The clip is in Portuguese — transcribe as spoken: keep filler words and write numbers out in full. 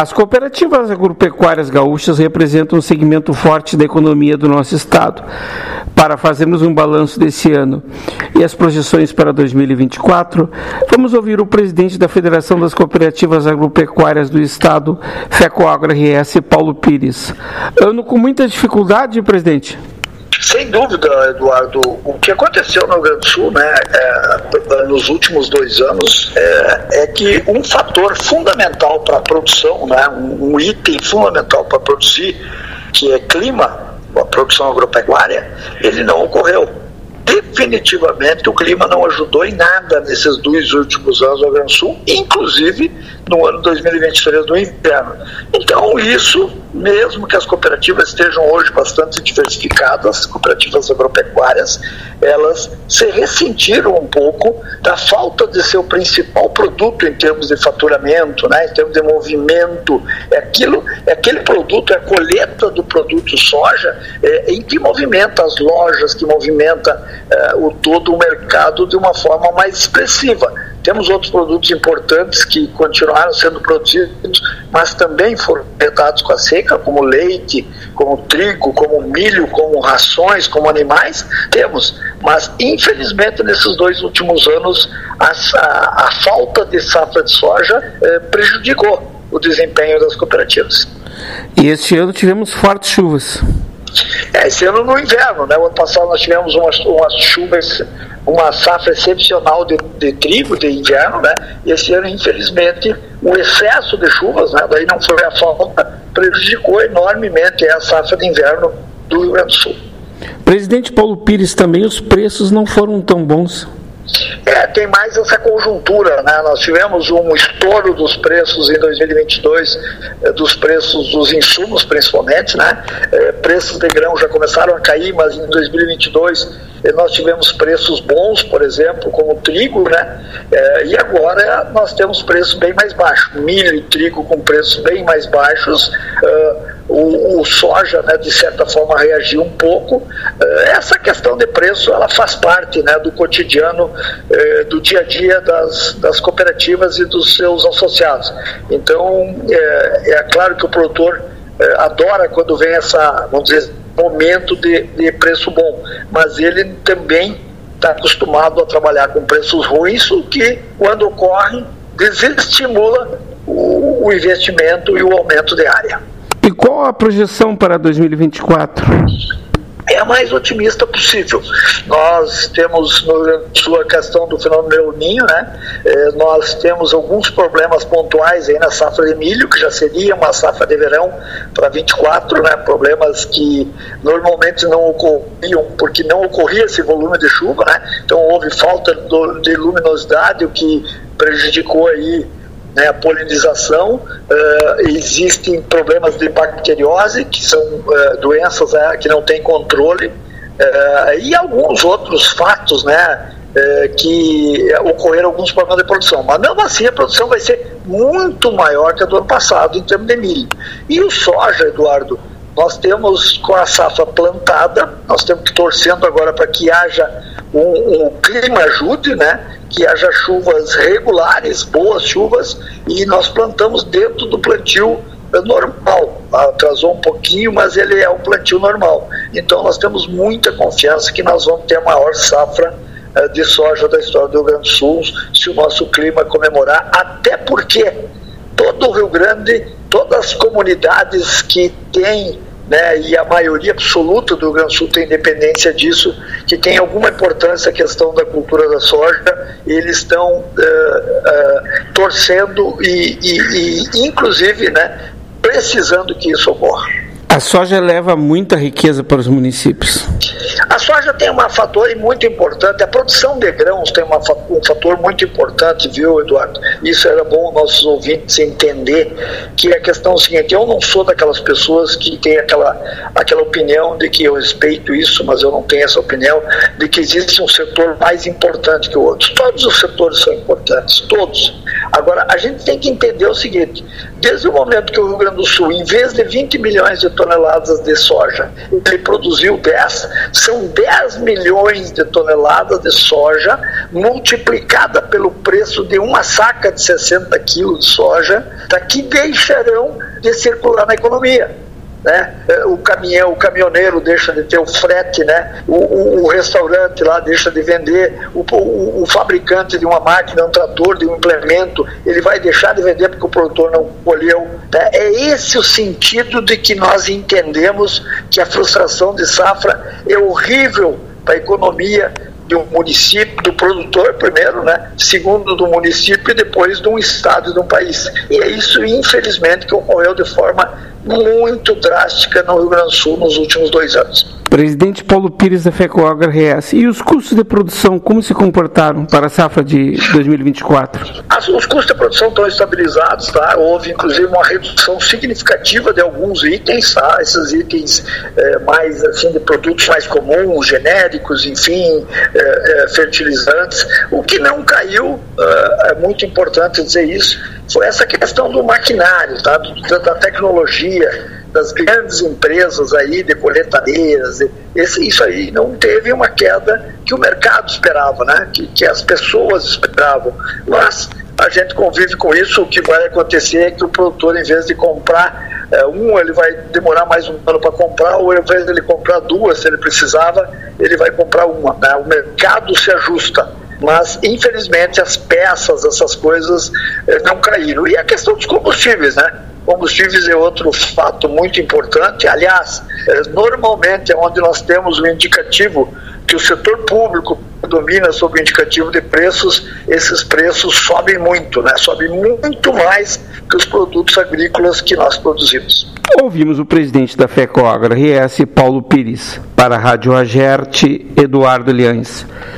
As cooperativas agropecuárias gaúchas representam um segmento forte da economia do nosso estado. Para fazermos um balanço desse ano e as projeções para dois mil e vinte e quatro, vamos ouvir o presidente da Federação das Cooperativas Agropecuárias do Estado, FECOAGRO R S, Paulo Pires. Ano com muita dificuldade, presidente? Sem dúvida, Eduardo. O que aconteceu no Rio Grande do Sul, né, é, nos últimos dois anos, é, é que um fator fundamental para a produção, né, um, um item fundamental para produzir, que é clima, a produção agropecuária, ele não ocorreu. Definitivamente o clima não ajudou em nada nesses dois últimos anos no Rio Grande do Sul, inclusive no ano dois mil e vinte e três, no inverno. Então isso, mesmo que as cooperativas estejam hoje bastante diversificadas, cooperativas agropecuárias, elas se ressentiram um pouco da falta de seu principal produto em termos de faturamento, né, em termos de movimento. É aquilo, é aquele produto, é a colheita do produto soja, é, em que movimenta as lojas, que movimenta é, o todo o mercado de uma forma mais expressiva. Temos outros produtos importantes que continuaram sendo produzidos, mas também foram afetados com a seca, como leite, como trigo, como milho, como rações, como animais. Temos, mas infelizmente nesses dois últimos anos a, a, a falta de safra de soja eh, prejudicou o desempenho das cooperativas. E este ano tivemos fortes chuvas. É, esse ano no inverno, né? O ano passado nós tivemos umas, umas chuvas, uma safra excepcional de, de trigo de inverno, né? E esse ano, infelizmente, o excesso de chuvas, né? Daí não foi a falta, prejudicou enormemente a safra de inverno do Rio Grande do Sul. Presidente Paulo Pires, também os preços não foram tão bons. É, tem mais essa conjuntura, né? Nós tivemos um estouro dos preços em dois mil e vinte e dois, eh, dos preços dos insumos principalmente, né? Eh, preços de grão já começaram a cair, mas em dois mil e vinte e dois eh, nós tivemos preços bons, por exemplo, como o trigo, né? Eh, e agora nós temos preços bem mais baixos, milho e trigo com preços bem mais baixos. eh, O, o soja, né, de certa forma reagiu um pouco. Essa questão de preço, ela faz parte, né, do cotidiano, eh, do dia a dia das, das cooperativas e dos seus associados. Então é, é claro que o produtor é, adora quando vem essa, vamos dizer, momento de, de preço bom, mas ele também está acostumado a trabalhar com preços ruins, o que, quando ocorre, desestimula o, o investimento e o aumento de área. E qual a projeção para dois mil e vinte e quatro? É a mais otimista possível. Nós temos no Sul a questão do fenômeno El Niño, né? É, nós temos alguns problemas pontuais aí na safra de milho, que já seria uma safra de verão para vinte e quatro, né? Problemas que normalmente não ocorriam, porque não ocorria esse volume de chuva, né? Então houve falta de luminosidade, o que prejudicou aí, né, a polinização. Uh, existem problemas de bacteriose, que são uh, doenças, né, que não têm controle, uh, e alguns outros fatos, né, uh, que ocorreram alguns problemas de produção. Mas mesmo assim a produção vai ser muito maior que a do ano passado em termos de milho. E o soja, Eduardo, nós temos com a safra plantada, nós estamos torcendo agora para que haja um, um clima ajude, né? Que haja chuvas regulares, boas chuvas, e nós plantamos dentro do plantio normal. Atrasou um pouquinho, mas ele é um plantio normal. Então nós temos muita confiança que nós vamos ter a maior safra de soja da história do Rio Grande do Sul, se o nosso clima comemorar, até porque todo o Rio Grande, todas as comunidades que têm, né, e a maioria absoluta do Rio Grande do Sul tem independência disso, que tem alguma importância a questão da cultura da soja, eles estão uh, uh, torcendo e, e, e inclusive, né, precisando que isso ocorra. A soja leva muita riqueza para os municípios. A soja tem um fator muito importante, a produção de grãos tem uma, um fator muito importante, viu, Eduardo? Isso era bom nossos ouvintes entender, que é a questão seguinte: eu não sou daquelas pessoas que tem aquela, aquela opinião de que eu respeito isso, mas eu não tenho essa opinião de que existe um setor mais importante que o outro. Todos os setores são importantes, todos. Agora, a gente tem que entender o seguinte: desde o momento que o Rio Grande do Sul, em vez de vinte milhões de toneladas de soja, ele produziu dez, são dez milhões de toneladas de soja multiplicada pelo preço de uma saca de sessenta quilos de soja, tá, que deixarão de circular na economia. Né? O caminhão, o caminhoneiro deixa de ter o frete, né? o, o, o restaurante lá deixa de vender, o, o, o fabricante de uma máquina, um trator, de um implemento, ele vai deixar de vender porque o produtor não colheu. Né? É esse o sentido de que nós entendemos que a frustração de safra é horrível para a economia de um município, do produtor primeiro, né? Segundo do município e depois de um estado e de um país. E é isso, infelizmente, que ocorreu de forma muito drástica no Rio Grande do Sul nos últimos dois anos. Presidente Paulo Pires da FECOAGRA-R S, e os custos de produção, como se comportaram para a safra de dois mil e vinte e quatro? As, os custos de produção estão estabilizados, tá? Houve inclusive uma redução significativa de alguns itens, tá? Esses itens é, mais assim, de produtos mais comuns, genéricos, enfim, é, é, fertilizantes. O que não caiu, é, é muito importante dizer isso, foi essa questão do maquinário, tá? Da, da tecnologia, das grandes empresas aí de coletadeiras. Esse, isso aí não teve uma queda que o mercado esperava, né? que, que as pessoas esperavam. Mas a gente convive com isso. O que vai acontecer é que o produtor, em vez de comprar é, um, ele vai demorar mais um ano para comprar, ou ao invés de ele comprar duas, se ele precisava, ele vai comprar uma. Né? O mercado se ajusta. Mas, infelizmente, as peças, essas coisas eh, não caíram. E a questão dos combustíveis, né? Combustíveis é outro fato muito importante. Aliás, eh, normalmente é onde nós temos o indicativo que o setor público domina sobre o indicativo de preços, esses preços sobem muito, né? Sobem muito mais que os produtos agrícolas que nós produzimos. Ouvimos o presidente da FECOAGRA-R S, Paulo Pires. Para a Rádio Agerte, Eduardo Liães.